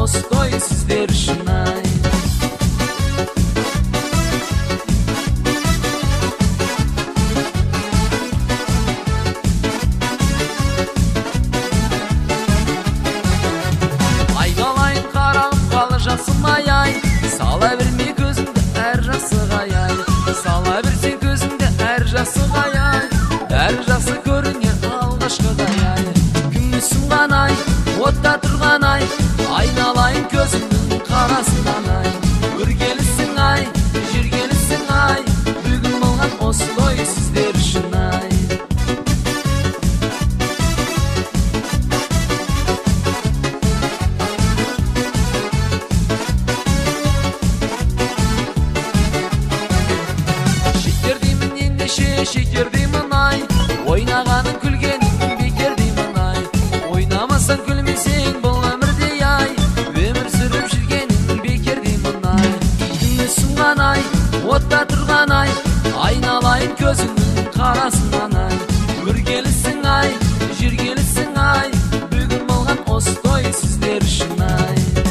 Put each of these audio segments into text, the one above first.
остой сіздер үшін ай. Айналайын қарағым қалы жасымай ай, сала берме көзіңді әр жасығай ай. Сала берсең көзіңді әр жасығай ай, әр жасы көрінер алғашқыдай ай. Күмісің ғанай, отта тұрған ай, айналайын көзіңнің қарасынан ай. Өргелісің ай, жүргелісің ай, бүгін болған осылай сіздер үшін ай. Шекер деймін ендеше шекер деймін ай, ойнағаның күлгенің бекер деймін ай. Ойнамасаң күлмесең бұл өмірде ай, өмір сүріп жүргенің бекер деймін ай. Күмісің ай, отта тұрған ай, айналайын көзіңнің қарасынан ай. Өргелісің ай, жүргелісің ай, бүгін болған осылай сіздер үшін ай.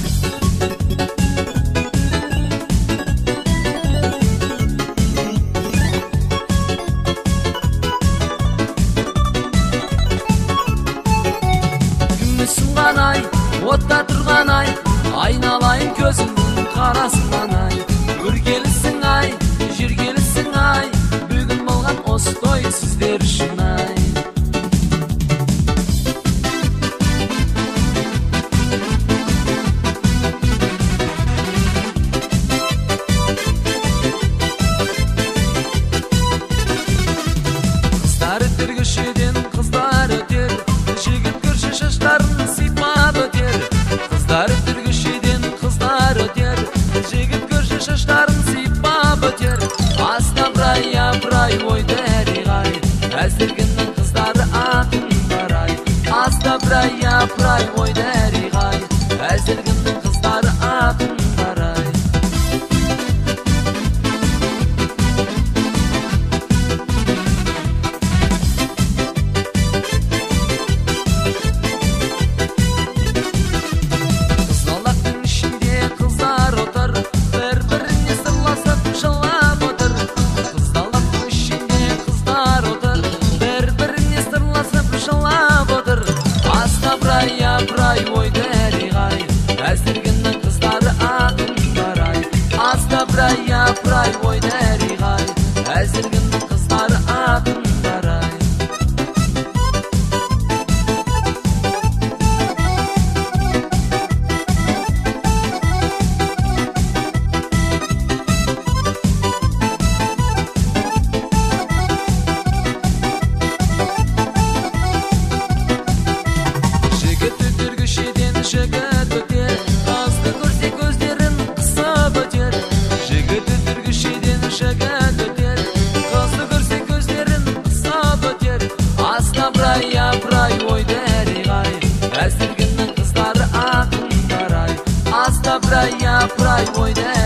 Күмісің ай, отта тұрған ай, айналайын көзіңнің қарасынан ай. Өргелісің ай, жүргелісің ай, бүгін болған осылай сіздер үшін ай. Қыздар өтер көшеден қыздар өтер, жігіт көрші шаштарын сипап өтер. Қыздар өтер көшеден қыздар өтер, жігіт көрші шаштарын сипап өтер. Астапрай апрай ойды әріғай, әзіргінің қыздары атындар ай. Астапрай апрай ойды әріғай, әзіргінің қыздары атындар ай. Қызғалдақтың ішінде қыздар отыр, бір-біріне сырласып жылап отыр. Қызғалдақтың ішінде қыздар отыр, бір-біріне сырласып жылап отыр. Астапрай апрай ойды әріғай, әзіргінің қыздары атындар ай. Астапрай апрай ойды әріғай, әзіргінің қыздары атындар ай. Жігіт өтер көшеден жігіт өтер, қызды көрсе көздерін қысып өтер. Жігіт өтер көшеден жігіт өтер, қызды көрсе көздерін қысып өтер. Астапрай апрай ойды әріғай, әзіргінің қыздары атындар ай. Астапрай апрай ойды